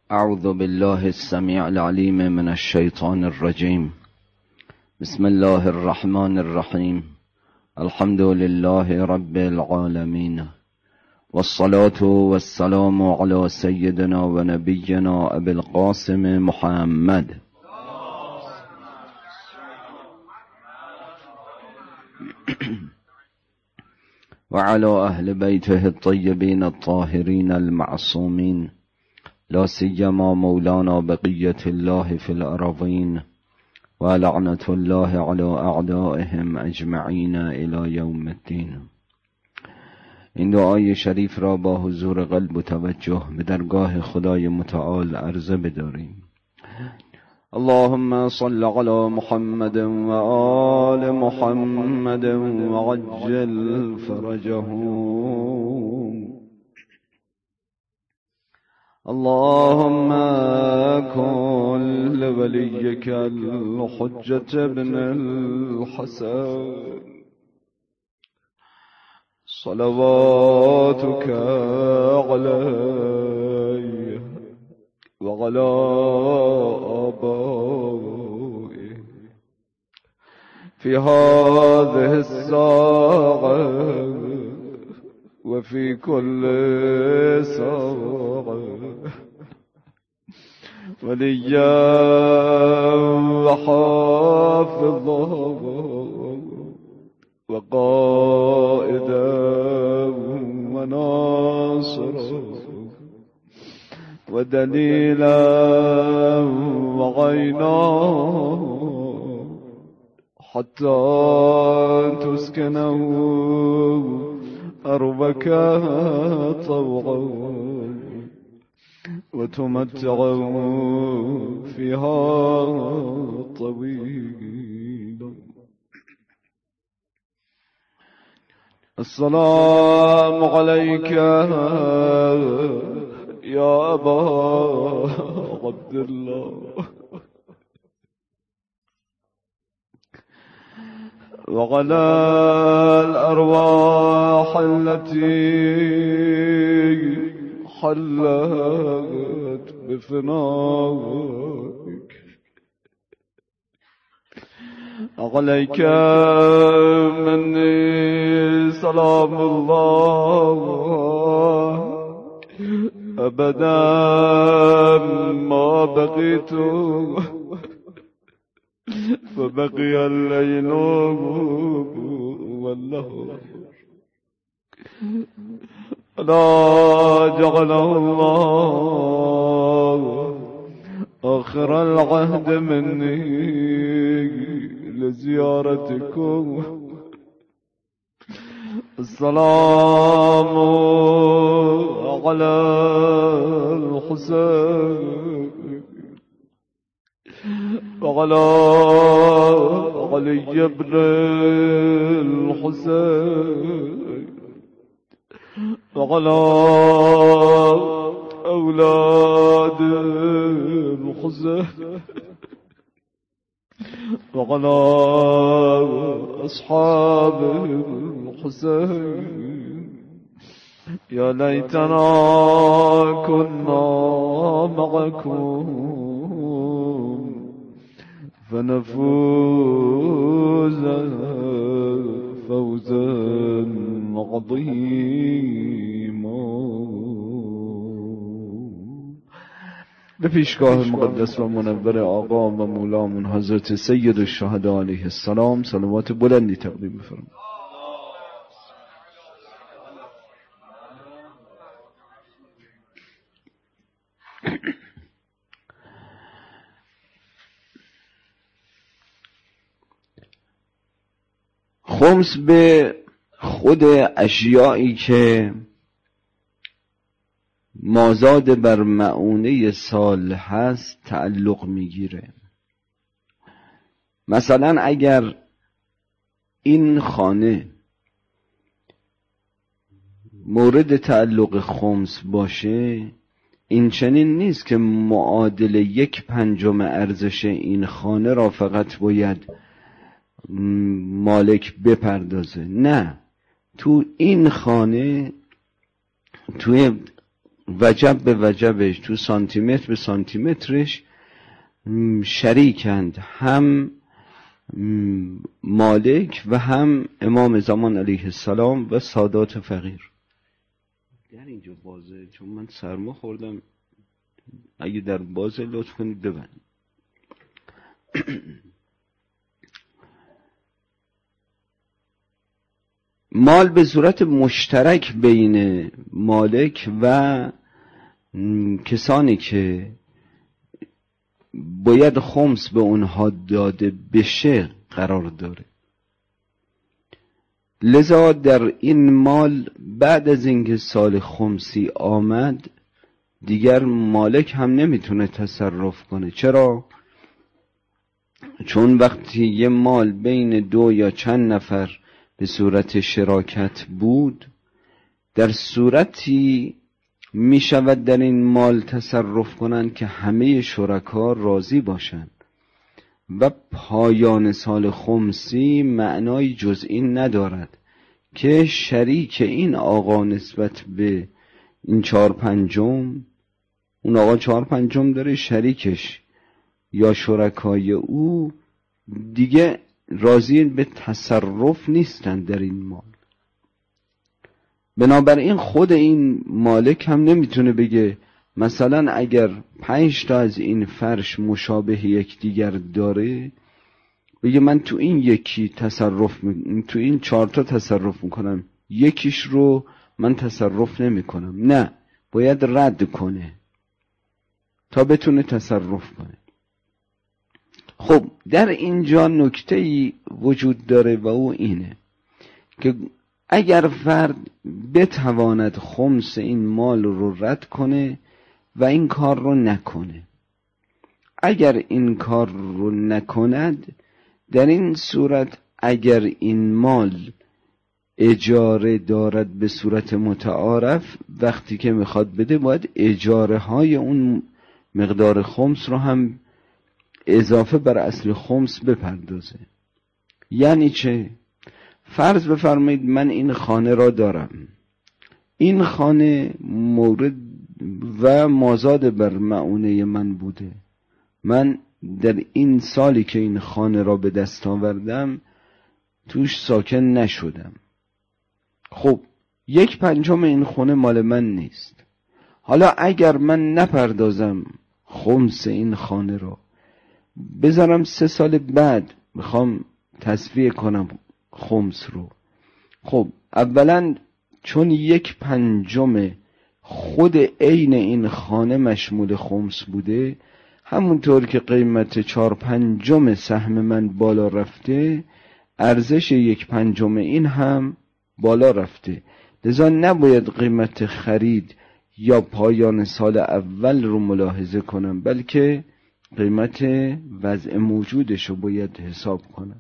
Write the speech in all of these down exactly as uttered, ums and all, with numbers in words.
اعوذ بالله السمیع العلیم من الشیطان الرجیم. بسم الله الرحمن الرحیم. الحمد لله رب العالمین والصلاة والسلام علی سیدنا و نبینا ابی القاسم محمد و علی اهل بیته الطیبین الطاهرین المعصومین، لا سیما مولانا بقیة الله فی الارضین و لعنت الله علی اعدائهم اجمعین الی یوم الدین. این دعای شریف را با حضور قلب و توجه به درگاه خدای متعال عرضه بداریم. اللهم صل علی محمد و آل محمد و عجل فرجهم. اللهم كن لوليك الحجة ابن الحسن صلواتك عليه وعلى آبائه في هذه الساعة وفي كل ساعة وليا وحافظا وقائدا وناصرا ودليلا وعينا حتى تسكنه أرضك طوعا وتمتعه فيها طويلا. السلام عليك يا أبا عبد الله وعلى الأرواح التي حلت بفنائك. عليك مني سلام الله أبدا ما بقيت فبقي الليل والنهار. لا جعله الله آخر العهد مني لزيارتكم. السلام على الحسين وعلى علي بن الحسين وعلى أولاد الحسين وعلى أصحاب الحسين. يا ليتنا كنا معكم فنفوز فوزا عظيما. به پیشگاه مقدس و منور آقا و مولامون حضرت سید الشهدا علیه السلام صلوات بلندی تقدیم بفرمایید. خمس به خود اشیایی که مازاد بر معونه سال هست تعلق میگیره. مثلا اگر این خانه مورد تعلق خمس باشه، این چنین نیست که معادل یک پنجم ارزش این خانه را فقط باید مالک بپردازه. نه، تو این خانه توی وجب به وجبش، تو سانتیمتر به سانتیمترش شریکند، هم مالک و هم امام زمان علیه السلام و سادات فقیر. در اینجا بازه، چون من سرما خوردم، اگه در بازه لطف کنید ببند. مال به صورت مشترک بین مالک و کسانی که باید خمس به اونها داده بشه قرار داره. لذا در این مال بعد از اینکه سال خمسی آمد دیگر مالک هم نمیتونه تصرف کنه. چرا؟ چون وقتی یه مال بین دو یا چند نفر به صورت شراکت بود، در صورتی می شود در این مال تصرف کنند که همه شرکا راضی باشند و پایان سال خمسی معنای جز این ندارد که شریک این آقا نسبت به این چهار پنجم، اون آقا چهار پنجم داره، شریکش یا شرکای او دیگه راضی به تصرف نیستن در این مال. بنابراین خود این مالک هم نمیتونه بگه مثلا اگر پنج تا از این فرش مشابه یک دیگر داره، بگه من تو این یکی تصرف می... تو این چهار تا تصرف میکنم، یکیش رو من تصرف نمیکنم. نه، باید رد کنه تا بتونه تصرف کنه. خب در اینجا نکته‌ای وجود داره و او اینه که اگر فرد بتواند خمس این مال رو رد کنه و این کار رو نکنه، اگر این کار رو نکند، در این صورت اگر این مال اجاره دارد به صورت متعارف، وقتی که میخواد بده باید اجاره های اون مقدار خمس رو هم اضافه بر اصل خمس بپردازه. یعنی چه؟ فرض بفرمایید من این خانه را دارم، این خانه مورد و مازاد بر معونه من بوده، من در این سالی که این خانه را به دست آوردم توش ساکن نشدم. خب یک پنجم این خونه مال من نیست. حالا اگر من نپردازم خمس این خانه را، بذارم سه سال بعد میخوام تصفیه کنم خمس رو، خب اولا چون یک پنجم خود عین این خانه مشمول خمس بوده، همونطور که قیمت چهار پنجم سهم من بالا رفته، ارزش یک پنجم این هم بالا رفته. لذا نباید قیمت خرید یا پایان سال اول رو ملاحظه کنم، بلکه قیمت وضع موجودش رو باید حساب کنم.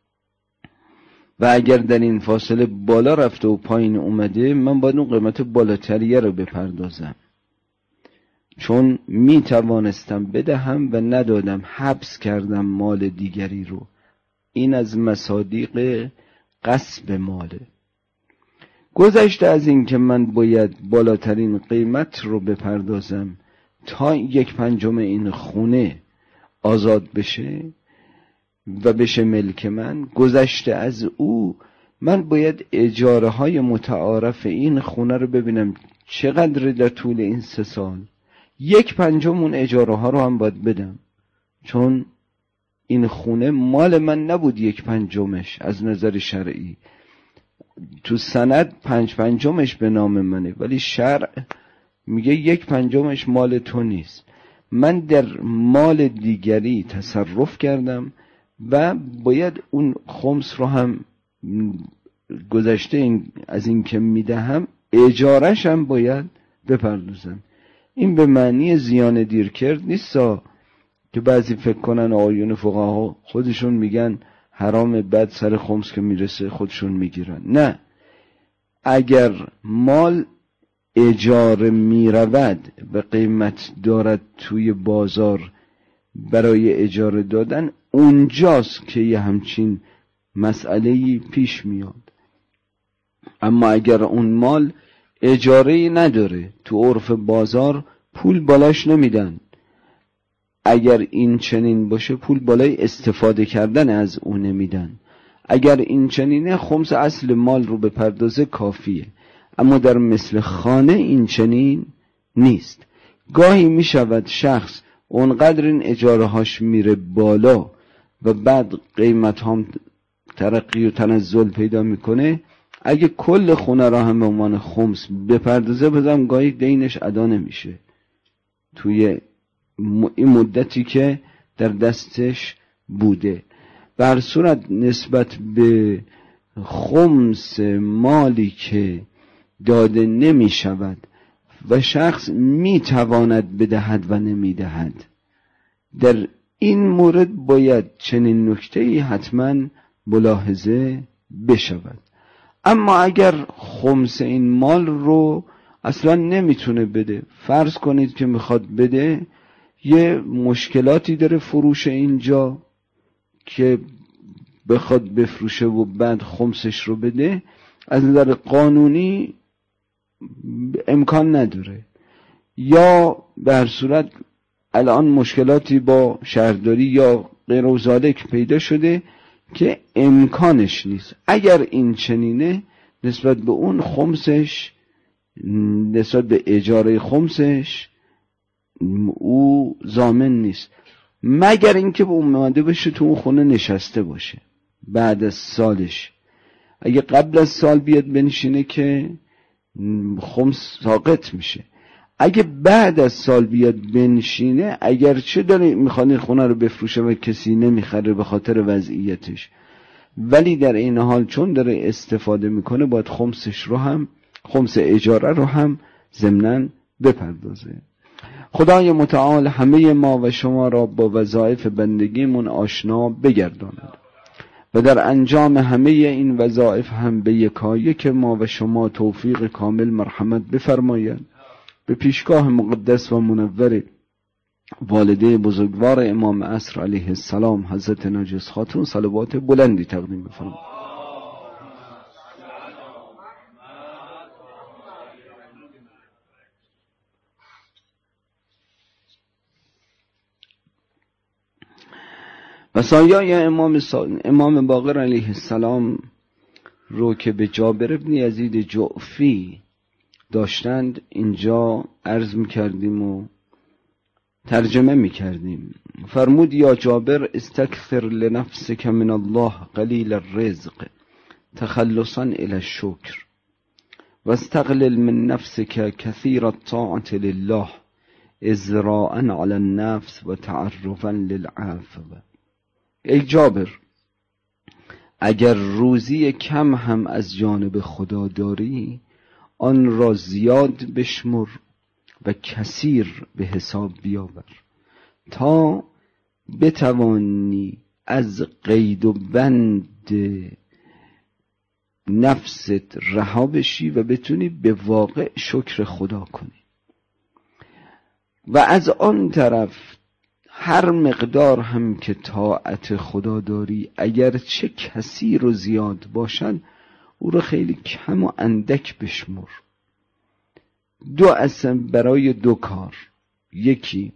و اگر در این فاصله بالا رفته و پایین اومده، من باید اون قیمت بالاتریه رو بپردازم، چون می توانستم بدهم و ندادم، حبس کردم مال دیگری رو. این از مصادیق غصب ماله. گذشته از این که من باید بالاترین قیمت رو بپردازم تا یک پنجم این خونه آزاد بشه و بشه ملک من، گذشته از او من باید اجاره های متعارف این خونه رو ببینم چقدر در طول این سه سال، یک پنجم اون اجاره ها رو هم باید بدم، چون این خونه مال من نبود یک پنجمش از نظر شرعی. تو سند پنج پنجمش به نام منه، ولی شرع میگه یک پنجمش مال تو نیست. من در مال دیگری تصرف کردم و باید اون خمس رو هم گذشته این از این که میدهم اجارش هم باید بپردازم. این به معنی زیان دیر کرد نیستا که بعضی فکر کنن آیون فقها خودشون میگن حرام، بعد سر خمس که میرسه خودشون میگیرن. نه، اگر مال اجاره میرود و قیمت دارد توی بازار برای اجاره دادن، اونجاست که یه همچین مسئله‌ای پیش میاد. اما اگر اون مال اجاره‌ای نداره. تو عرف بازار پول بالاش نمیدن. اگر این چنین باشه پول بالای استفاده کردن از اون نمیدن. اگر این چنینه خمس اصل مال رو به پردازه کافیه. اما در مثل خانه این چنین نیست. گاهی می شود شخص اونقدر این اجاره هاش میره بالا و بعد قیمت هم ترقی و تنزل پیدا میکنه، اگه کل خونه را هم به عنوان خمس بپردازه بازم گاهی دینش ادا نمیشه توی این مدتی که در دستش بوده. به هر صورت نسبت به خمس مالی که داده نمی شود و شخص می تواند بدهد و نمی دهد، در این مورد باید چنین نکته‌ای حتما ملاحظه بشود. اما اگر خمس این مال رو اصلا نمیتونه بده، فرض کنید که میخواد بده، یه مشکلاتی داره فروش اینجا که بخواد بفروشه و بعد خمسش رو بده، از نظر قانونی امکان نداره. یا به هر صورت الان مشکلاتی با شهرداری یا غیر و ذالک پیدا شده که امکانش نیست. اگر این چنینه نسبت به اون خمسش، نسبت به اجاره خمسش او ضامن نیست، مگر اینکه به اون اومده بشه تو اون خونه نشسته باشه بعد از سالش. اگه قبل از سال بیاد بنشینه که خمس ساقط میشه. اگه بعد از سال بیاد بنشینه، اگر چه داره میخواد خونه رو بفروشه و کسی نمیخره به خاطر وضعیتش، ولی در این حال چون داره استفاده میکنه باید خمسش رو هم، خمس اجاره رو هم ضمناً بپردازه. خدای متعال همه ما و شما را با وظایف بندگیمون آشنا بگرداند و در انجام همه این وظایف هم به یکایک ما و شما توفیق کامل مرحمت بفرماید. به پیشگاه مقدس و منور والده بزرگوار امام عصر علیه السلام حضرت نرگس خاتون صلوات بلندی تقدیم بفرمایید. وصایای امام امام باقر علیه السلام رو که به جابر بن یزید جعفی داشتند اینجا عرض می‌کردیم و ترجمه می‌کردیم. فرمود یا جابر استکثر لنفسک من الله قلیل الرزق تخلصا الی الشکر واستقلل من نفسک کثیر الطاعة لله ازراء علی النفس و تعرفا للعفو. ای جابر، اگر روزی کم هم از جانب خدا داری آن را زیاد بشمر و کثیر به حساب بیاور تا بتوانی از قید و بند نفست رها بشی و بتونی به واقع شکر خدا کنی. و از آن طرف هر مقدار هم که طاعت خدا داری اگر چه کثیر و زیاد باشد او رو خیلی کم و اندک بشمر. دو اصلا برای دو کار، یکی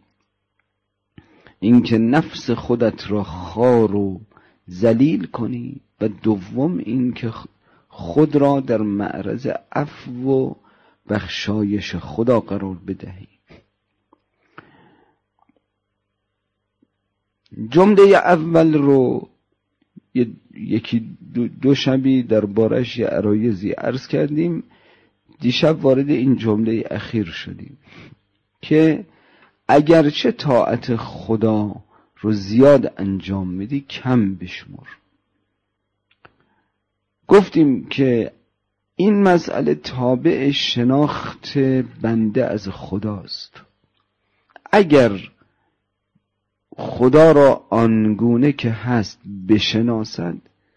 اینکه نفس خودت را خوار و ذلیل کنی و دوم اینکه خود را در معرض عفو و بخشایش خدا قرار بدهی. جمله اول رو یکی دو, دو شبی در بارش یه عرایزی عرض کردیم. دیشب وارد این جمله اخیر شدیم که اگرچه طاعت خدا رو زیاد انجام میدی کم بشمر. گفتیم که این مسئله تابع شناخت بنده از خداست. اگر خدا را آنگونه که هست بشناسد،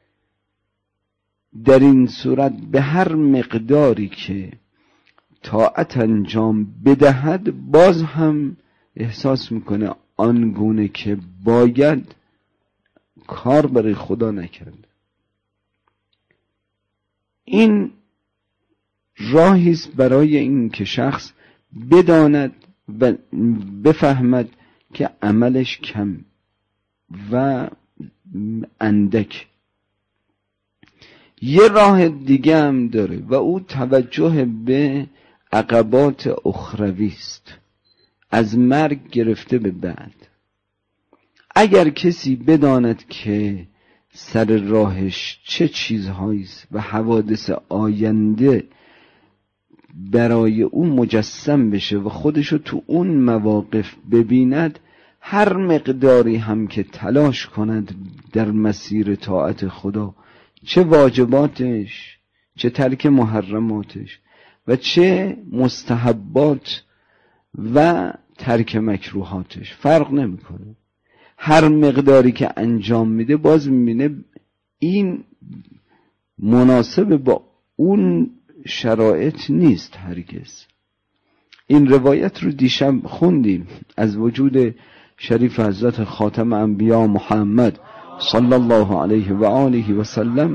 در این صورت به هر مقداری که طاعت انجام بدهد باز هم احساس میکنه آنگونه که باید کار برای خدا نکرد. این راهی است برای این که شخص بداند و بفهمد که عملش کم و اندک. یه راه دیگه هم داره و او توجه به عقبات اخروی است، از مرگ گرفته به بعد. اگر کسی بداند که سر راهش چه چیزهایی است و حوادث آینده برای او مجسم بشه و خودشو تو اون مواقف ببیند، هر مقداری هم که تلاش کند در مسیر طاعت خدا، چه واجباتش، چه ترک محرماتش و چه مستحبات و ترک مکروهاتش، فرق نمیکنه. هر مقداری که انجام میده باز میبینه این مناسب با اون شرایط نیست هرگز. این روایت رو دیشب خوندیم از وجود شریف حضرت خاتم انبیا محمد صلی الله علیه و آله و سلم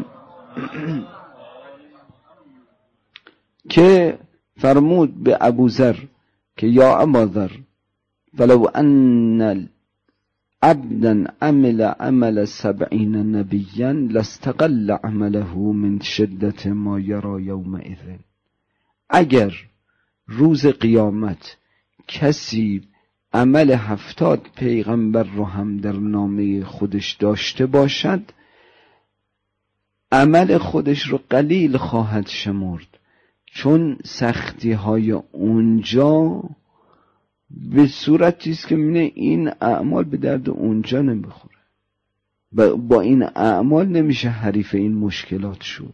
که فرمود به ابوذر که یا ابوذر ولو ان عبدا عمل عمل سبعین نبیا لاستقل عمله من شدت ما یرا یومئذ. اگر روز قیامت کسی عمل هفتاد پیغمبر رو هم در نامه خودش داشته باشد، عمل خودش رو قلیل خواهد شمرد، چون سختی های اونجا به صورتی است که می‌بینه این اعمال به درد اونجا نمیخوره، با این اعمال نمیشه حریف این مشکلات شد.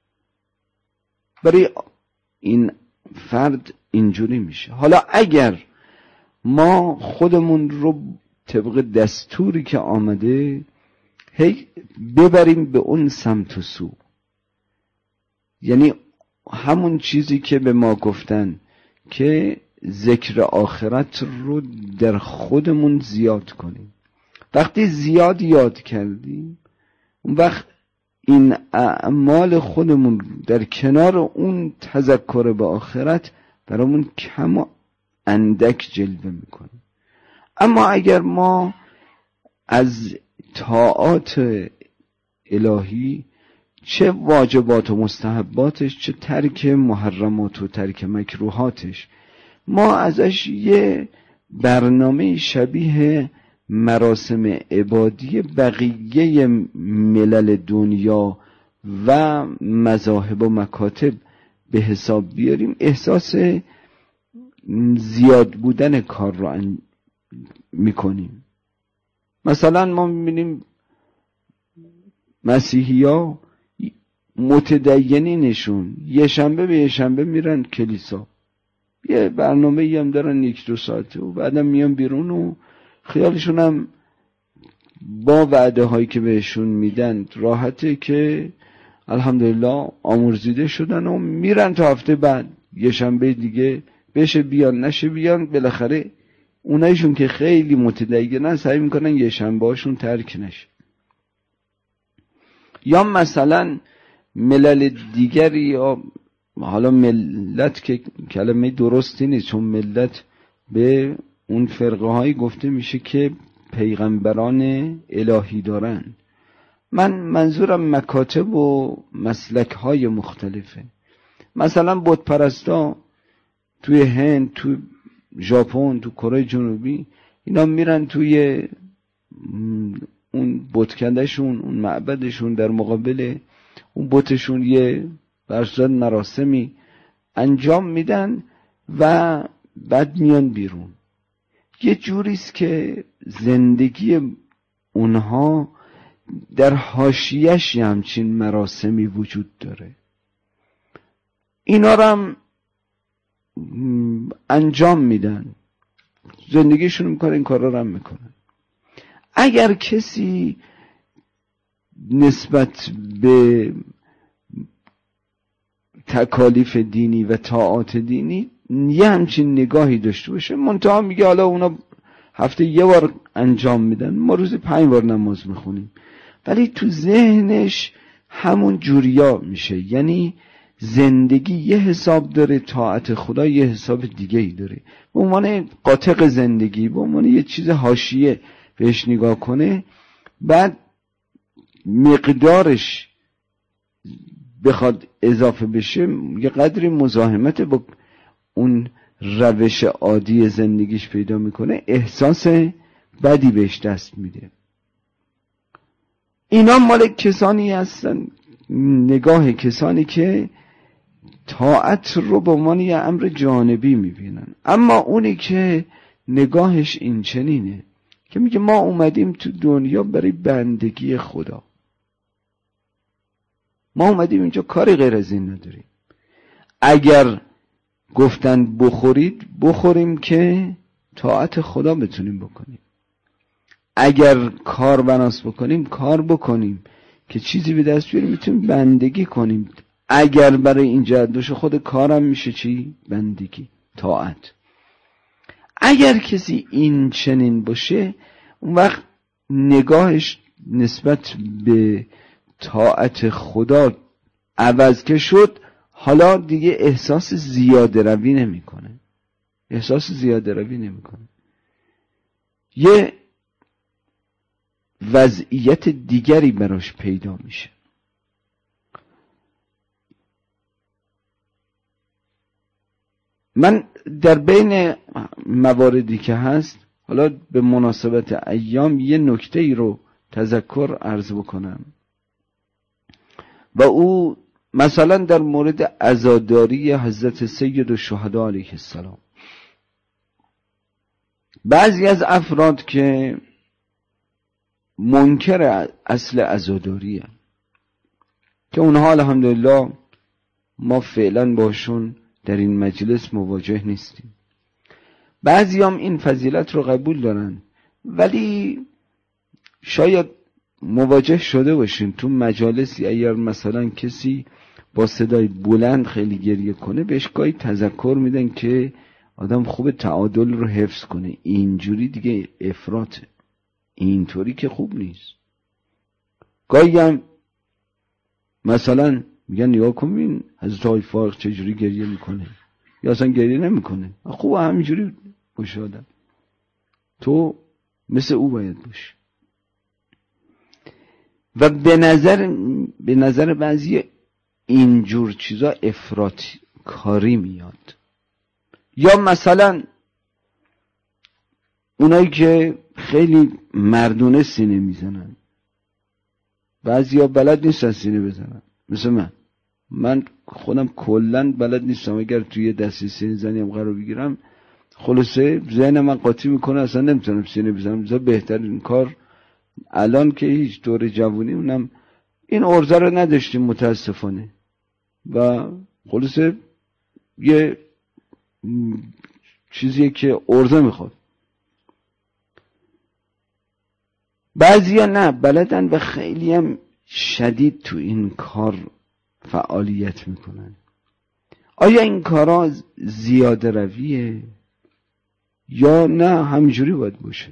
برای این فرد اینجوری میشه. حالا اگر ما خودمون رو طبق دستوری که آمده هی ببریم به اون سمت و سو، یعنی همون چیزی که به ما گفتن که ذکر آخرت رو در خودمون زیاد کنیم. وقتی زیاد یاد کردیم اون وقت این اعمال خودمون در کنار اون تذکر به آخرت برامون کم و اندک جلوه میکنه. اما اگر ما از طاعات الهی، چه واجبات و مستحباتش، چه ترک محرمات و ترک مکروهاتش، ما ازش یه برنامه شبیه مراسم عبادی بقیه ملل دنیا و مذاهب و مکاتب به حساب بیاریم، احساس زیاد بودن کار رو میکنیم. مثلا ما میبینیم مسیحی ها متدینینشون یه شنبه به یه شنبه میرن کلیسا، یه برنامه ای هم دارن یک دو ساعته و بعدم میان بیرون و خیالشون هم با وعده هایی که بهشون میدن راحته که الحمدلله آمرزیده شدن و میرن تا هفته بعد یه شنبه دیگه بشه بیان نشه بیان. بالاخره اونایشون که خیلی متدینن سعی میکنن یه شنبه هاشون ترک نشه. یا مثلا ملل دیگری، یا حالا ملت که کلمه درستی نیست، چون ملت به اون فرقه هایی گفته میشه که پیغمبران الهی دارن. من منظورم مکاتب و مسلک های مختلفه. مثلا بت پرستا توی هند، توی ژاپن، تو کره جنوبی، اینا میرن توی اون بتکدهشون، اون معبدشون، در مقابل اون بتشون یه برصورت مراسمی انجام میدن و بعد میان بیرون. یه جوریست که زندگی اونها در حاشیه‌اش همچین مراسمی وجود داره. اینا رو هم انجام میدن، زندگیشون میکنن، این کارا رو هم میکنن. اگر کسی نسبت به تکالیف دینی و طاعات دینی یه همچین نگاهی داشته باشه، منتها میگه حالا اونا هفته یه بار انجام میدن، ما روزی پنج بار نماز میخونیم، ولی تو ذهنش همون جوریا میشه، یعنی زندگی یه حساب داره، طاعت خدا یه حساب دیگه ای داره. به عنوان قاطق زندگی، به عنوان یه چیز حاشیه بهش نگاه کنه، بعد مقدارش بخواد اضافه بشه یه قدری مزاحمت با اون روش عادی زندگیش پیدا میکنه، احساس بدی بهش دست میده. اینا مال کسانی هستن، نگاه کسانی که طاعت رو به عنوان یه امر جانبی میبینن. اما اونی که نگاهش این چنینه که میگه ما اومدیم تو دنیا برای بندگی خدا، ما اومدیم اینجا کاری غیر از این نداریم. اگر گفتن بخورید بخوریم که طاعت خدا بتونیم بکنیم، اگر کار بناس بکنیم کار بکنیم که چیزی به دست بیاریم میتونیم بندگی کنیم. اگر برای این جدوش خود کارم میشه چی؟ بندگی، طاعت. اگر کسی این چنین باشه اون وقت نگاهش نسبت به طاعت خدا عوض که شد، حالا دیگه احساس زیاده روی نمی کنه. احساس زیاده روی نمی کنه. یه وضعیت دیگری براش پیدا میشه. من در بین مواردی که هست، حالا به مناسبت ایام یه نکته ای رو تذکر عرض بکنم و او مثلا در مورد عزاداری حضرت سید الشهدا علیه السلام. بعضی از افراد که منکر اصل عزاداری هستند که اونها الحمدلله ما فعلا باشون در این مجلس مواجه نیستیم، بعضی هم این فضیلت رو قبول دارن، ولی شاید مواجه شده باشیم تو مجالسی اگر مثلا کسی با صدای بلند خیلی گریه کنه بهش گاهی تذکر میدن که آدم خوب تعادل رو حفظ کنه، اینجوری دیگه افراطه، اینطوری که خوب نیست. گاهی هم مثلا میگن نگاه کن این حضرت آقای فارغ چجوری گریه میکنه، یا اصلا گریه نمیکنه، خوب همینجوری باشه آدم، تو مثل او باید باشی. و به نظر به نظر بعضی اینجور چیزا افراط کاری میاد. یا مثلا اونایی که خیلی مردونه سینه میزنن، بعضیا بلد نیستن سینه بزنن، مثل من من خودم کلن بلد نیستم، اگر توی دستی سینه زنیم قرار بگیرم خلاصه ذهن من قاطی میکنه، اصلا نمیتونم سینه بزنم. بذار بهترین کار الان که هیچ دور جوونی اونم این ارزه رو نداشتیم متاسفانه، و خلاصه یه چیزیه که ارزه میخواد. بعضیا نه بلدن و خیلی هم شدید تو این کار فعالیت میکنن. آیا این کارا زیاده رویه یا نه همینجوری باید باشه؟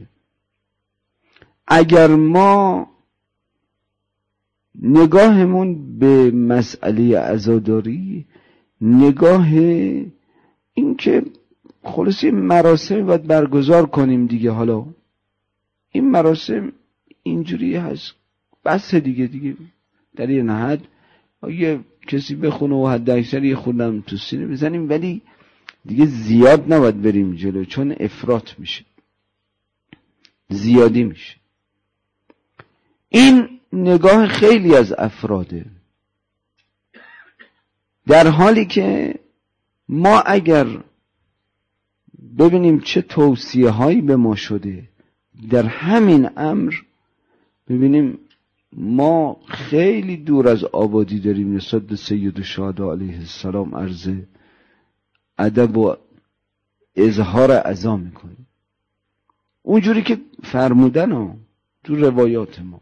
اگر ما نگاهمون به مسئله عزاداری نگاه این که خلاصی مراسم باید برگزار کنیم دیگه، حالا این مراسم اینجوری هست بس دیگه دیگه در یه نهد یه کسی بخونه و حد اکثر یه خودم تو سینه بزنیم، ولی دیگه زیاد نباید بریم جلو چون افراط میشه، زیادی میشه. این نگاه خیلی از افراده، در حالی که ما اگر ببینیم چه توصیه هایی به ما شده در همین امر، ببینیم ما خیلی دور از آبادی داریم نسبت به سید الشهدا علیه السلام عرض ادب و اظهار عزا میکنیم اونجوری که فرمودن ها تو روایات ما.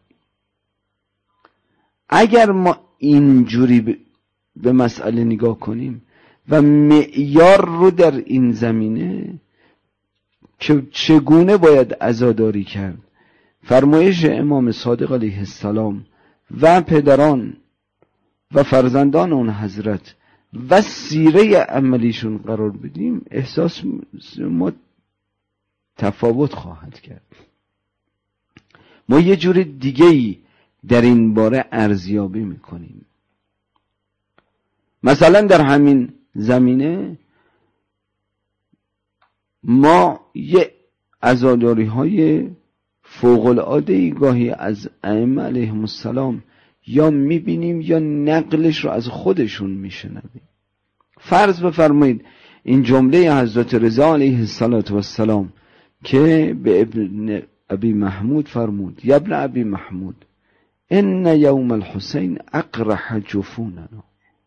اگر ما اینجوری به مسئله نگاه کنیم و معیار رو در این زمینه که چگونه باید عزاداری کرد، فرمایش امام صادق علیه السلام و پدران و فرزندان اون حضرت و سیره عملیشون قرار بدیم، احساس ما تفاوت خواهد کرد. ما یه جور دیگه‌ای در این باره ارزیابی میکنیم. مثلا در همین زمینه ما یه عزاداری های فوق العاده گاهی از ائمه علیهم السلام یا میبینیم یا نقلش رو از خودشون میشنویم. فرض بفرمایید این جمله حضرت رضا علیه السلام که به ابن ابی محمود فرمود: یا ابن ابی محمود ان یوم الحسین اقرح جفوننا.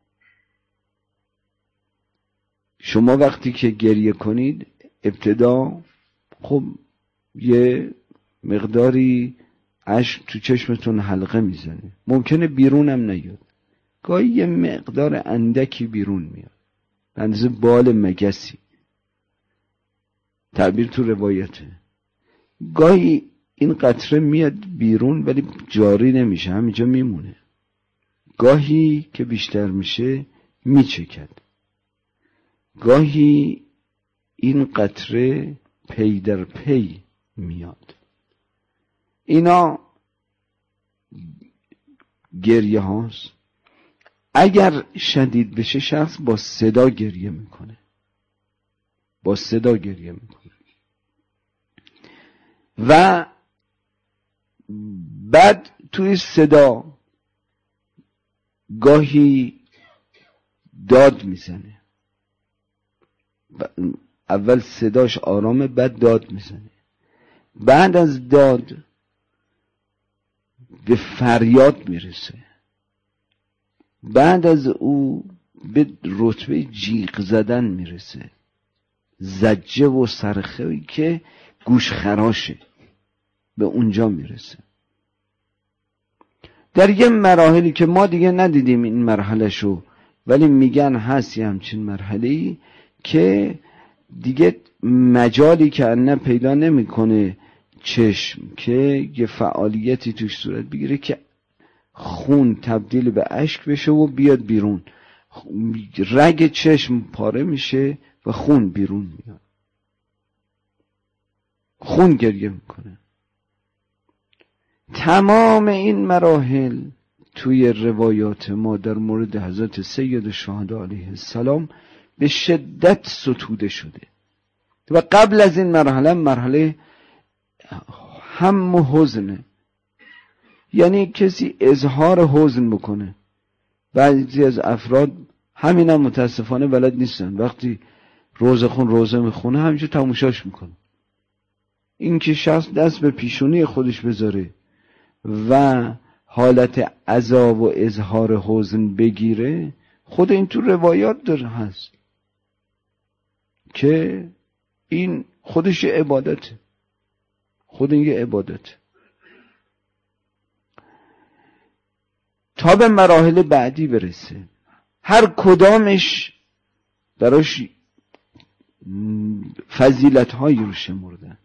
شما وقتی که گریه کنید ابتدا خب یه مقداری اشک تو چشمتون حلقه میزنه، ممکنه بیرون هم نیاد، گاهی یه مقدار اندکی بیرون میاد، اندازه بال مگسی، تعبیر تو روایته. گاهی این قطره میاد بیرون ولی جاری نمیشه، همینجا میمونه. گاهی که بیشتر میشه میچکد. گاهی این قطره پی در پی میاد. اینا گریه هاست. اگر شدید بشه شخص با صدا گریه میکنه، با صدا گریه میکنه و بعد توی صدا گاهی داد میزنه. اول صداش آرامه، بعد داد میزنه، بعد از داد به فریاد میرسه، بعد از او به رتبه جیغ زدن میرسه، زجه و صرخه‌ای که گوش خراشه، به اونجا میرسه. در یه مراحلی که ما دیگه ندیدیم این مرحله شو، ولی میگن هست یه همچین مرحله‌ای که دیگه مجالی که انه پیدا نمیکنه چشم که یه فعالیتی توش صورت بگیره که خون تبدیل به اشک بشه و بیاد بیرون، رگ چشم پاره میشه و خون بیرون میاد، خون گریه میکنه. تمام این مراحل توی روایات ما در مورد حضرت سید الشهدا علیه السلام به شدت ستوده شده و قبل از این مرحله مرحله هم و حزنه. یعنی کسی اظهار حزن بکنه، بعضی از افراد همین هم متاسفانه بلد نیستن، وقتی روزه خون روزه میخونه همینجور تماشاش میکنه. این که شخص دست به پیشونی خودش بذاره و حالت عذاب و اظهار حزن بگیره، خود این تو روایات داره هست که این خودش یه عبادته، خود این یه عبادته. تا به مراحل بعدی برسه، هر کدامش براش فضیلت هایی رو شمردن.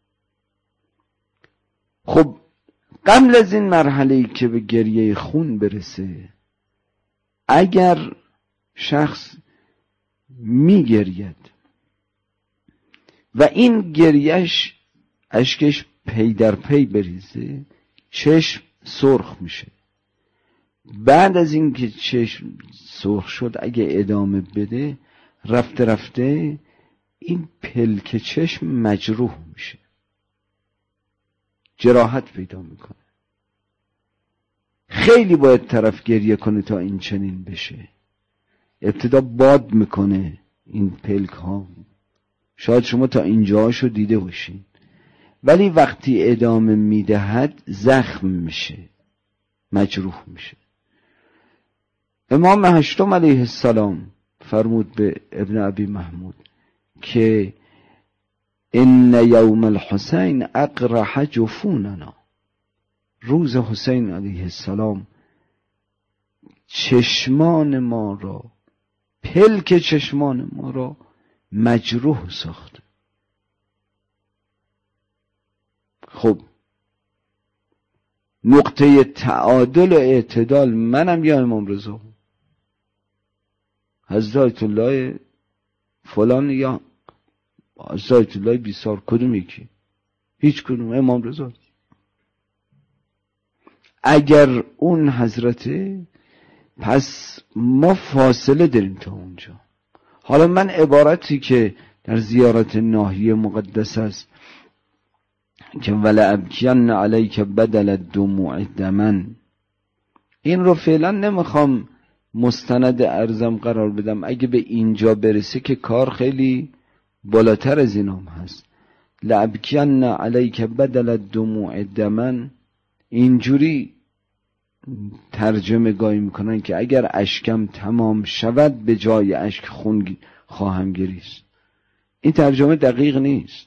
خب قبل از این مرحله‌ای که به گریه خون برسه، اگر شخص میگرید و این گریهش اشکش پی در پی بریزه، چشم سرخ میشه. بعد از این که چشم سرخ شد اگه ادامه بده، رفته رفته این پلک چشم مجروح میشه، جراحت پیدا میکنه. خیلی باید طرف گریه کنه تا این چنین بشه. ابتدا باد میکنه این پلک ها، شاید شما تا اینجاشو دیده باشین، ولی وقتی ادامه میدهد زخم میشه، مجروح میشه. امام هشتم علیه السلام فرمود به ابن ابی محمود که ان یوم الحسین اقرح جفوننا. روز حسین علیه السلام چشمان ما را، پلک چشمان ما را مجروح ساخت. خب نقطه تعادل و اعتدال منم یا امام رضا؟ حضرت الله فلان یا حضرت الله بیسار، کدوم یکی؟ هیچ کدوم. امام رضا. اگر اون حضرته، پس ما فاصله داریم تا اونجا. حالا من عبارتی که در زیارت ناحیه مقدس است که ولابکین علیک بدل الدموع دمن، این رو فعلا نمیخوام مستند ارزم قرار بدم. اگه به اینجا برسه که کار خیلی بالاتر از اینام هست. لابکین علیک بدل الدموع دمن، اینجوری ترجمه گاهی میکنن که اگر اشکم تمام شود به جای اشک خون خواهم گریست. این ترجمه دقیق نیست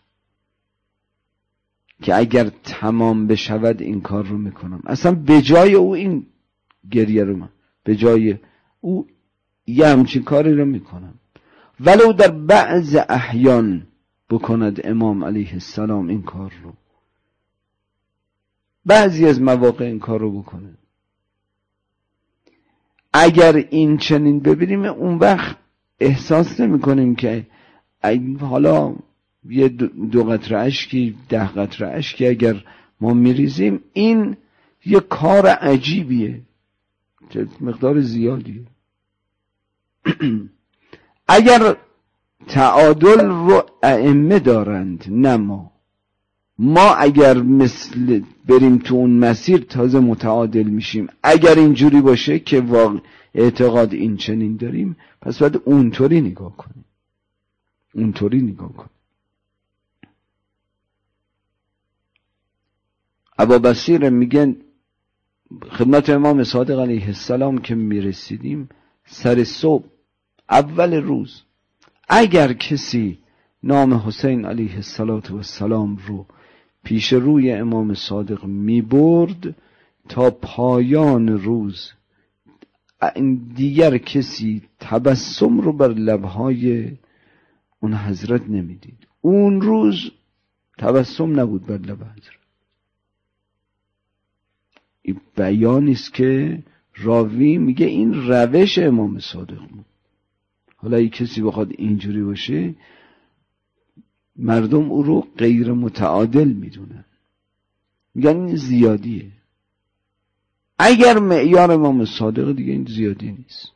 که اگر تمام بشود این کار رو میکنم. اصلا به جای او این گریه رو من به جای او یه همچین کاری رو میکنم. ولو در بعض احیان بکند امام علیه السلام این کار رو، بعضی از مواقع این کار رو بکنه. اگر این چنین ببینیم اون وقت احساس نمی کنیم که حالا یه دو قطره اشکی ده قطره اشکی اگر ما میریزیم این یه کار عجیبیه، مقدار زیادیه. اگر تعادل رو ائمه دارند نه ما ما اگر مثل بریم تو اون مسیر تازه متعادل میشیم. اگر اینجوری باشه که واقع اعتقاد این چنین داریم، پس باید اونطوری نگاه کنیم اونطوری نگاه کنیم. ابا بصیر میگن خدمت امام صادق علیه السلام که میرسیدیم سر صبح اول روز، اگر کسی نام حسین علیه السلام رو پیش روی امام صادق میبرد تا پایان روز، دیگر کسی تبسم رو بر لبهای اون حضرت نمیدید. اون روز تبسم نبود بر لب حضرت. این بیانی است که راوی میگه این روش امام صادق بود. حالا اگه کسی بخواد اینجوری باشه، مردم او رو غیر متعادل میدونن، میگن این زیادیه. اگر معیار امام صادق دیگه این زیادی نیست.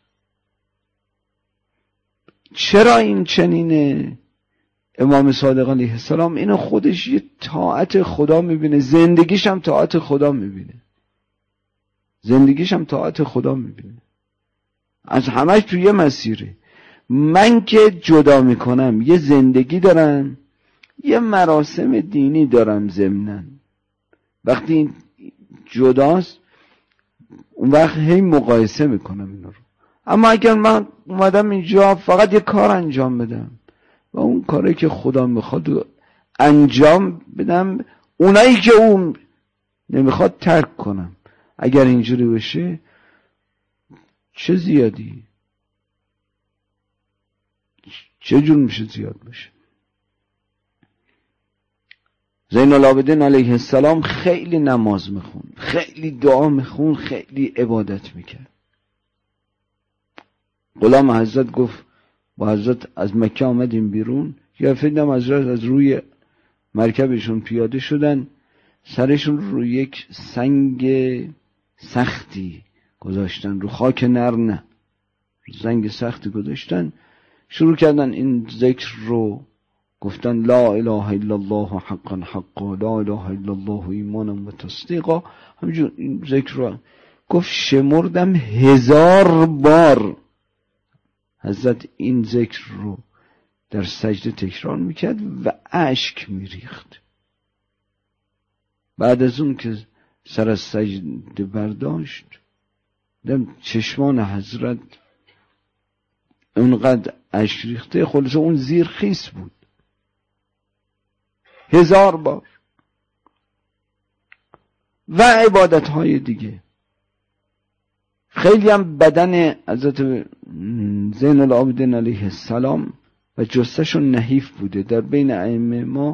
چرا این چنینه؟ امام صادق علیه السلام اینو خودش یه طاعت خدا میبینه، زندگیش هم طاعت خدا میبینه زندگیش هم طاعت خدا میبینه از همش تو یه مسیره. من که جدا میکنم، یه زندگی دارم، یه مراسم دینی دارم ضمناً. وقتی این جداست اون وقت هی مقایسه میکنم اینا رو. اما اگر من اومدم اینجا فقط یه کار انجام بدم و اون کاری که خدا میخواد انجام بدم، اونایی که اون نمیخواد ترک کنم، اگر اینجوری بشه چه زیادی؟ چه جور میشه زیاد بشه؟ زین العابدین علیه السلام خیلی نماز میخون، خیلی دعا میخون، خیلی عبادت میکرد. غلام حضرت گفت با حضرت از مکه آمدیم بیرون، یا فیدم حضرت از روی مرکبشون پیاده شدن، سرشون رو یک سنگ سختی گذاشتن، رو خاک نر نه، سنگ سختی گذاشتن، شروع کردن این ذکر رو، گفتن لا اله الا الله حقا حقا، لا اله الا الله ایمانا و تصدیقا. همینجور این ذکر رو گفت شمردم هزار بار حضرت این ذکر رو در سجده تکرار میکرد و اشک میریخت. بعد از اون که سر از سجده برداشت، دیدم چشمان حضرت اونقدر اشک ریخته، خلاصه اون زیر خیس بود. هزار بار. و عبادت های دیگه. خیلی هم بدن حضرت زین العابدین علیه السلام و جثه‌شون نحیف بوده. در بین ائمه ما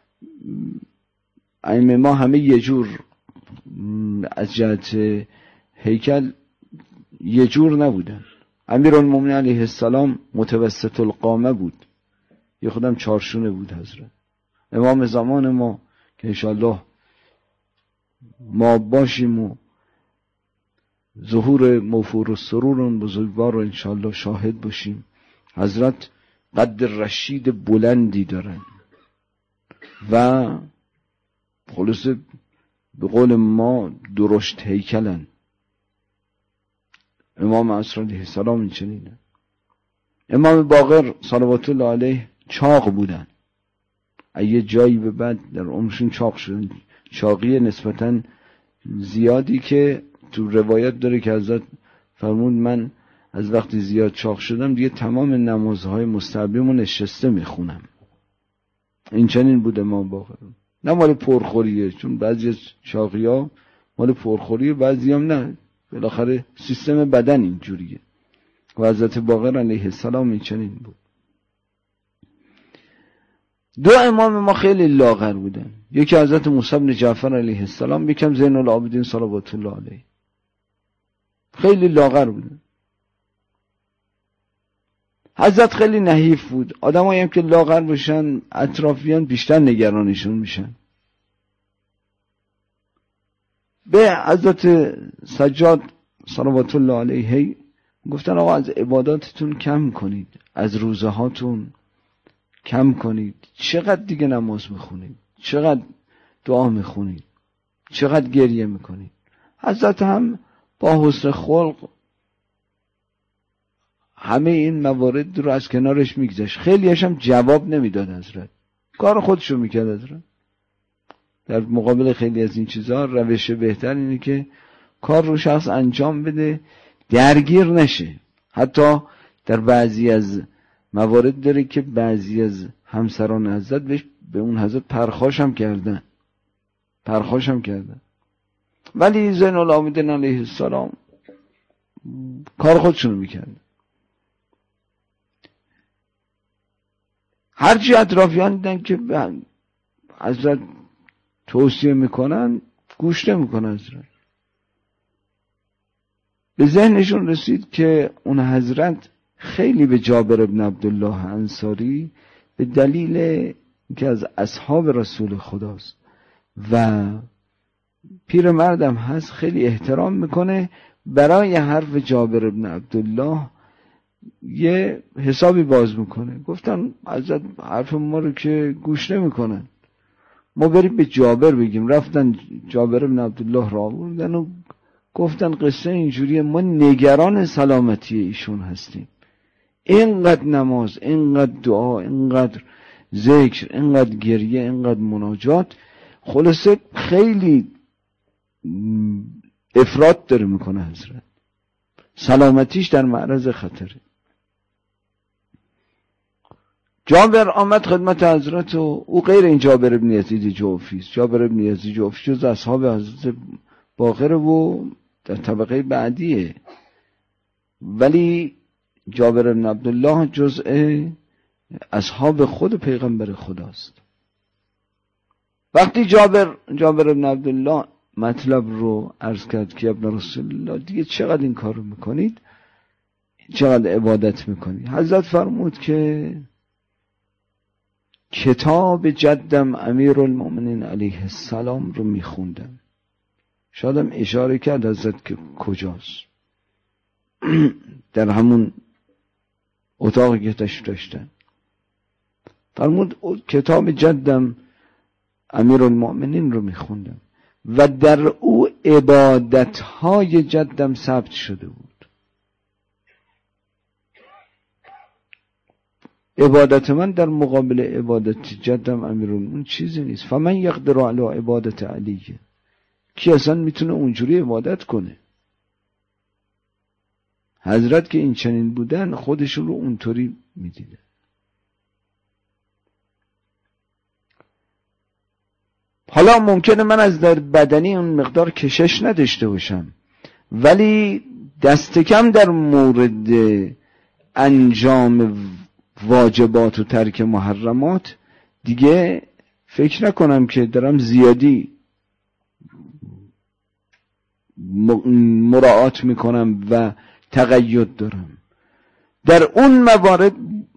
ائمه ما همه یه جور از جهت هیکل یه جور نبودن. امیرالمومنین علیه السلام متوسط القامه بود، یه خودم چارشونه بود حضرت. امام زمان ما که انشاءالله ما باشیم و ظهور موفور و سرور اون بزرگوار رو انشاءالله شاهد باشیم، حضرت قد رشید بلندی دارن و خلاصه به قول ما درشت هیکلن. امام عصر علیه السلام این چنینه. امام باقر صلوات الله علیه چاق بودن، یه جایی به بعد در عمرشون چاق شدن، چاقی نسبتاً زیادی که تو روایت داره که حضرت فرمود من از وقتی زیاد چاق شدم دیگه تمام نمازهای مستحبیمو نشسته میخونم. این چنین بود امام باقر. نه مال پرخوریه، چون بعضی از چاقی ها مال پرخوریه، بعضی هم نه، بالاخره سیستم بدن اینجوریه. و حضرت باقر علیه السلام این چنین بود. دو امام ما خیلی لاغر بودن، یکی حضرت موسی بن جعفر علیه السلام، یکم زین العابدین صلوات الله علیه. خیلی لاغر بودن. حضرت خیلی نحیف بود. آدمایی هم که لاغر باشن اطرافیان بیشتر نگرانشون میشن. به حضرت سجاد صلوات الله علیه گفتن آقا از عباداتتون کم کنید، از روزه هاتون کم کنید، چقدر دیگه نماز میخونید، چقدر دعا میخونید، چقدر گریه میکنید. حضرت هم با حسن خلق همه این موارد رو از کنارش میگذاشت. خیلیش هم جواب نمیداد حضرت، کار خودشو میکرد حضرت. در مقابل خیلی از این چیزها روش بهتر اینه که کار رو شخص انجام بده، درگیر نشه. حتی در بعضی از موارد داره که بعضی از همسران حضرت بهش به اون حضرت پرخاش هم کردن پرخاش هم کردن ولی زین العابدین علیه السلام کار خودشونو میکرد. هرچی اطرافیان دیدن که حضرت توصیه میکنن گوش نمیکنن. حضرت به ذهنشون رسید که اون حضرت خیلی به جابر ابن عبدالله انصاری به دلیل که از اصحاب رسول خداست و پیرمردم هست خیلی احترام میکنه، برای حرف جابر ابن عبدالله یه حسابی باز میکنه. گفتن حضرت حرف ما رو که گوش نمیکنن، ما بریم به جابر بگیم. رفتن جابر ابن عبدالله را آوردن و گفتن قصه اینجوریه، ما نگران سلامتی ایشون هستیم، اینقدر نماز، اینقدر دعا، اینقدر ذکر، اینقدر گریه، اینقدر مناجات، خلاصه خیلی افراط داره میکنه حضرت، سلامتیش در معرض خطره. جابر آمد خدمت حضرت و او غیر این جابر ابن یزید جعفی است. جابر ابن یزید جعفی جز اصحاب حضرت باقر و در طبقه بعدیه، ولی جابر ابن عبدالله جزء اصحاب خود پیغمبر خداست. وقتی جابر جابر ابن عبدالله مطلب رو عرض کرد که ابن رسول الله دیگه چقدر این کار رو میکنید، چقدر عبادت میکنید، حضرت فرمود که کتاب جدم امیرالمومنین علیه السلام رو میخوندم. شایدم اشاره کرد حضرت که کجاست. در همون اتاقی که تشریف داشتن فرمود کتاب جدم امیرالمومنین رو میخوندم و در او عبادتهای جدم ثبت شده بود. عبادت من در مقابل عبادت جدم امیرالمومنین چیزی نیست. فمن یقدر علی عبادت علیه، کی اصلا میتونه اونجوری عبادت کنه؟ حضرت که این چنین بودن خودشون رو اونطوری میدیدن. حالا ممکنه من از در بدنی اون مقدار کشش نداشته باشم، ولی دست کم در مورد انجام واجبات و ترک محرمات دیگه فکر نکنم که دارم زیادی مراعات میکنم و تقید دارم. در اون موارد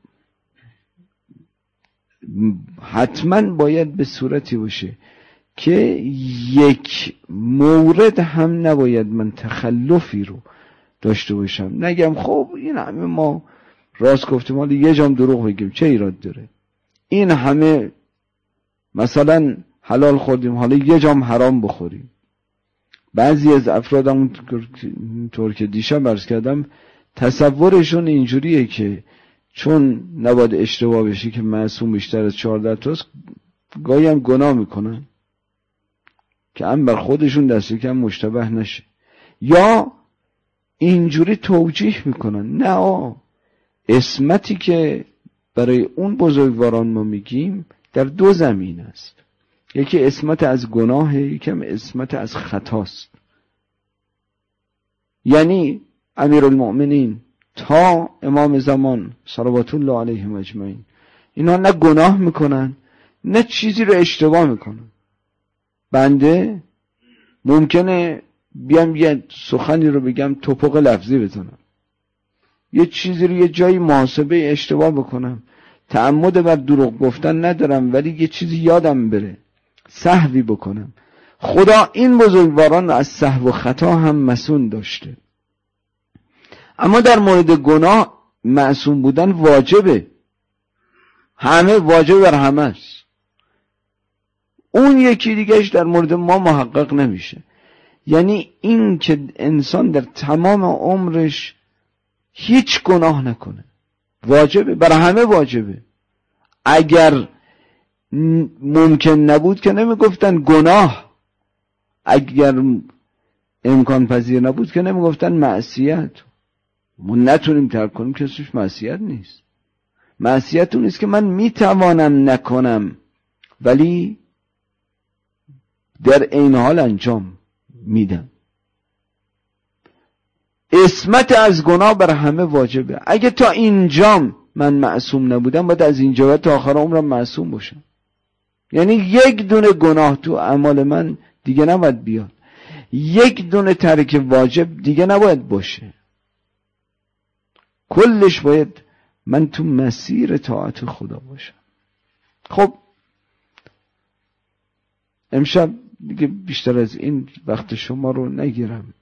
حتما باید به صورتی باشه که یک مورد هم نباید من تخلفی رو داشته باشم، نگم خب این همه ما راست گفتیم حالا یه جام دروغ بگیم چه ایراد داره، این همه مثلا حلال خوردیم حالا یه جام حرام بخوریم. بعضی از افراد همونطور که دیشب عرض کردم تصورشون اینجوریه که چون نباید اشتباه بشی که معصوم بیشتر از چهارده تاست، گاهی هم گناه میکنن که هم بر خودشون دست کم مشتبه نشه، یا اینجوری توجیه میکنن نه آه عصمتی که برای اون بزرگواران ما میگیم در دو زمین است، یکی عصمت از گناه، یکی هم عصمت از خطاست. یعنی امیرالمؤمنین تا امام زمان صلوات الله علیهم اجمعین اینا نه گناه میکنن نه چیزی رو اشتباه میکنن. بنده ممکنه بیام یه سخنی رو بگم توپق لفظی بزنم، یه چیزی رو یه جایی محاسبه اشتباه بکنم، تعمد بر دروغ گفتن ندارم ولی یه چیزی یادم بره سهوی بکنم. خدا این بزرگواران از سهو و خطا هم مسئول داشته، اما در مورد گناه معصوم بودن واجبه، همه واجب بر همه است. اون یکی دیگهش در مورد ما محقق نمیشه. یعنی این که انسان در تمام عمرش هیچ گناه نکنه واجبه، بر همه واجبه. اگر ممکن نبود که نمیگفتن گناه، اگر امکان پذیر نبود که نمیگفتن معصیت. ما نتونیم ترک کنیم که اسمش معصیت نیست. معصیت اون نیست که من میتوانم نکنم ولی در این حال انجام میدم. عصمت از گناه بر همه واجبه. اگه تا اینجام من معصوم نبودم باید از اینجا تا آخر عمرم معصوم باشم. یعنی یک دونه گناه تو اعمال من دیگه نباید بیاد، یک دونه ترک واجب دیگه نباید باشه، کلش باید من تو مسیر طاعت خدا باشم. خب امشب دیگه بیشتر از این وقت شما رو نگیرم.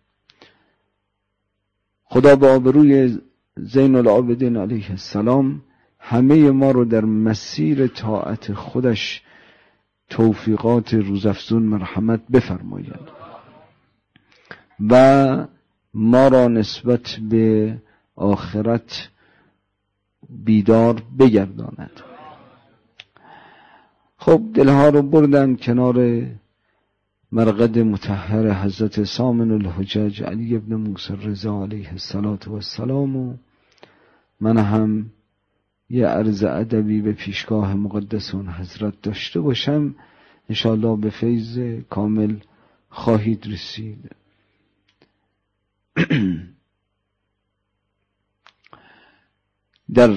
خدا به آبروی زین العابدین علیه السلام همه ما رو در مسیر طاعت خودش توفیقات روزافزون مرحمت بفرماید و ما را نسبت به آخرت بیدار بگرداند. خب دلها رو بردن کنار مرقد مطهر حضرت سامن الحجج علی ابن موسی رضا علیه السلام و من هم یه عرض ادبی به پیشگاه مقدس اون حضرت داشته باشم. انشاءالله به فیض کامل خواهید رسید. در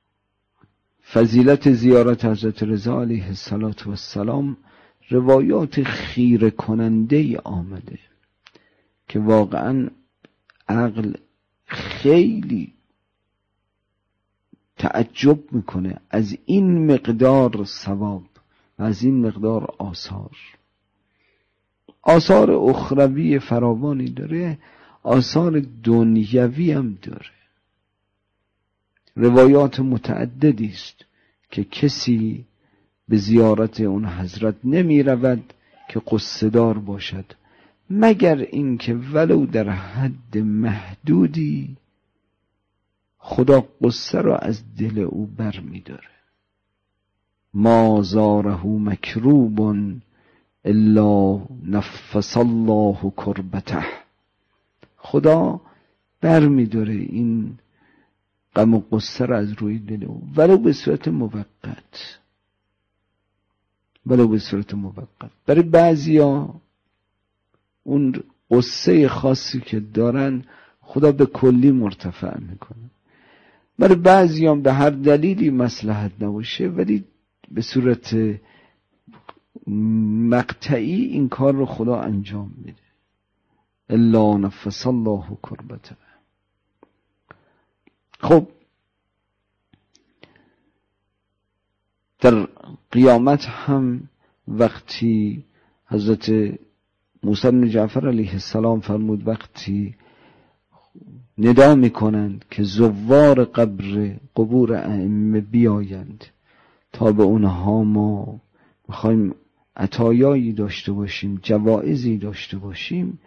فضیلت زیارت حضرت رضا علیه السلام روایات خیره کننده ای آمده که واقعا عقل خیلی تعجب میکنه از این مقدار ثواب و از این مقدار آثار. آثار اخروی فراوانی داره، آثار دنیوی هم داره. روایات متعددی است که کسی به زیارت اون حضرت نمی رود که قصه دار باشد، مگر اینکه ولو در حد محدودی خدا قصه را از دل او بر می داره. ما زاره مکروب الا نفس الله کربته. خدا بر می داره این غم و قصه را از روی دل او ولو به صورت موقت، ولو به صورت موقت. برای بعضیا اون قصه خاصی که دارن خدا به کلی مرتفع میکنه، برای بعضیا به هر دلیلی مصلحت نباشه ولی به صورت مقطعی این کار رو خدا انجام میده. الا نفس الله کربته. خب در قیامت هم وقتی حضرت موسی بن جعفر علیه السلام فرمود وقتی ندا میکنند که زوار قبر قبور ائمه بیایند تا به اونها ما میخوایم عطایایی داشته باشیم، جوایزی داشته باشیم،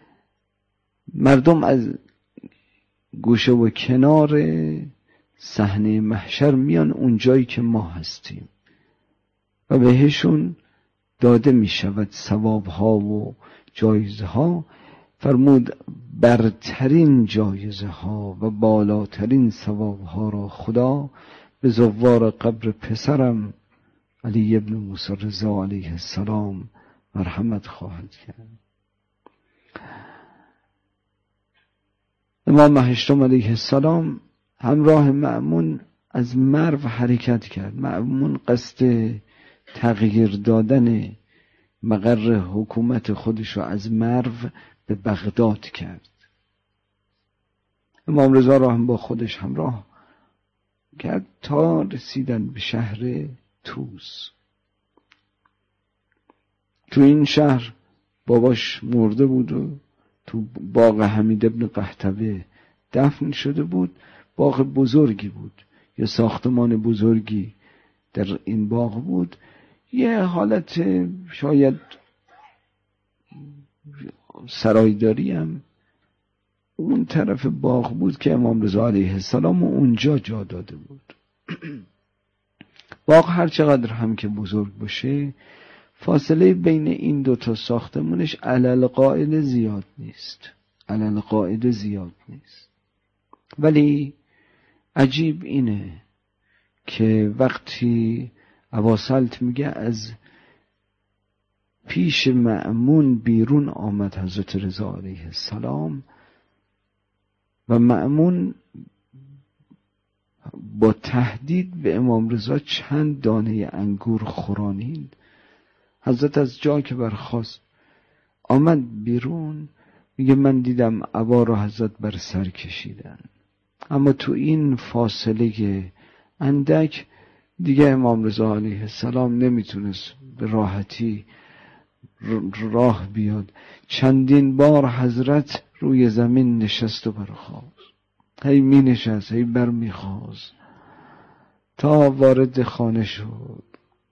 مردم از گوشه و کنار صحنه محشر میان اون جایی که ما هستیم و بهشون داده می شود ثواب ها و جایزه ها. فرمود برترین جایزه ها و بالاترین ثواب ها را خدا به زوار قبر پسرم علی ابن موسی رضا علیه السلام مرحمت خواهد کرد. امام هشتم علیه السلام همراه مأمون از مرو حرکت کرد. مأمون قصد تغییر دادن مقر حکومت خودش رو از مرو به بغداد کرد. امام رضا را هم با خودش همراه کرد تا رسیدن به شهر توس. تو این شهر باباش مرده بود و تو باغ حمید ابن قحطبه دفن شده بود. باغ بزرگی بود، یه ساختمان بزرگی در این باغ بود. یه حالت شاید سرایداری هم اون طرف باغ بود که امام رضا علیه السلام اونجا جا داده بود. باغ هر چقدر هم که بزرگ باشه فاصله بین این دوتا ساختمونش علل قاعده زیاد نیست، علل قاعده زیاد نیست. ولی عجیب اینه که وقتی اباسلط میگه از پیش مأمون بیرون آمد حضرت رضا علیه السلام و مأمون با تهدید به امام رضا چند دانه انگور خورانید. حضرت از جا که برخاست آمد بیرون، میگه من دیدم عبا را حضرت بر سر کشیدن، اما تو این فاصله اندک دیگه امام رضا علیه السلام نمیتونست به راحتی راه بیاد. چندین بار حضرت روی زمین نشست و برخاست، هی می نشست هی بر می خواست تا وارد خانه شد.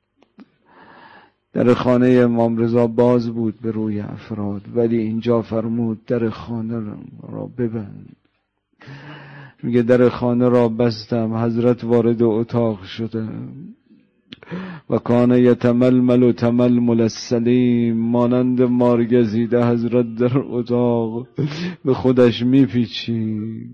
در خانه امام رضا باز بود به روی افراد، ولی اینجا فرمود در خانه را ببند. میگه در خانه را بستم، حضرت وارد اتاق شده و کان یتململ و تململ السلیم، مانند مارگزیده حضرت در اتاق به خودش میپیچید،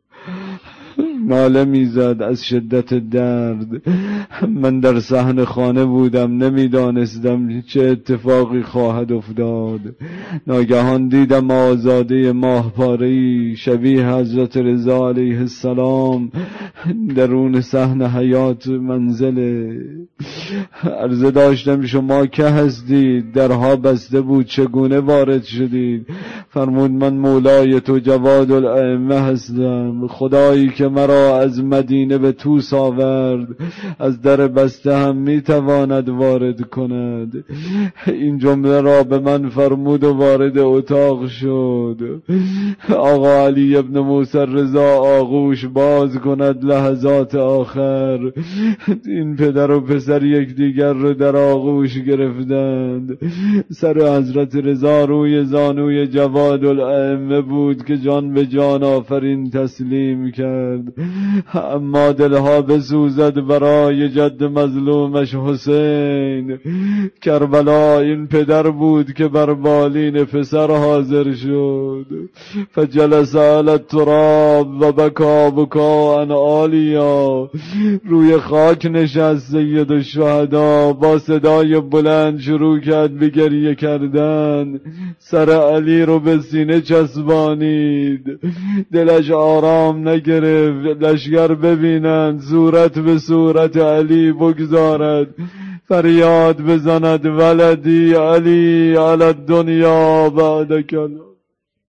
ناله میزد از شدت درد. من در صحن خانه بودم، نمیدانستم چه اتفاقی خواهد افتاد. ناگهان دیدم آزاده ماهپاره‌ای شبیه حضرت رضا علیه السلام درون صحن حیات منزل. عرضه داشتم شما که هستید؟ درها بسته بود، چگونه وارد شدید؟ فرمود من مولای تو جواد الائمه هستم، خدایی که مرا از مدینه به توس آورد از در بسته هم میتواند وارد کند. این جمله را به من فرمود و وارد اتاق شد. آقا علی ابن موسی رضا آغوش باز کند لحظات آخر. این پدر و پسر یکدیگر رو در آغوش گرفتند. سر حضرت رضا روی زانوی جواد الائمه بود که جان به جان آفرین تسلیم کرد. اما دلها بسوزد برای جد مظلومش حسین. کربلا این پدر بود که بر بالین پسر حاضر شد. فجلس علی التراب و بکا بکا ان عالیا، روی خاک نشست سید الشهدا، با صدای بلند شروع کرد به گریه کردن. سر علی رو به سینه چسبانید، دلش آرام نگرفت. لشگر ببینند صورت به صورت علی بگذارد، فریاد بزند ولدی علی علی الدنیا بعدک.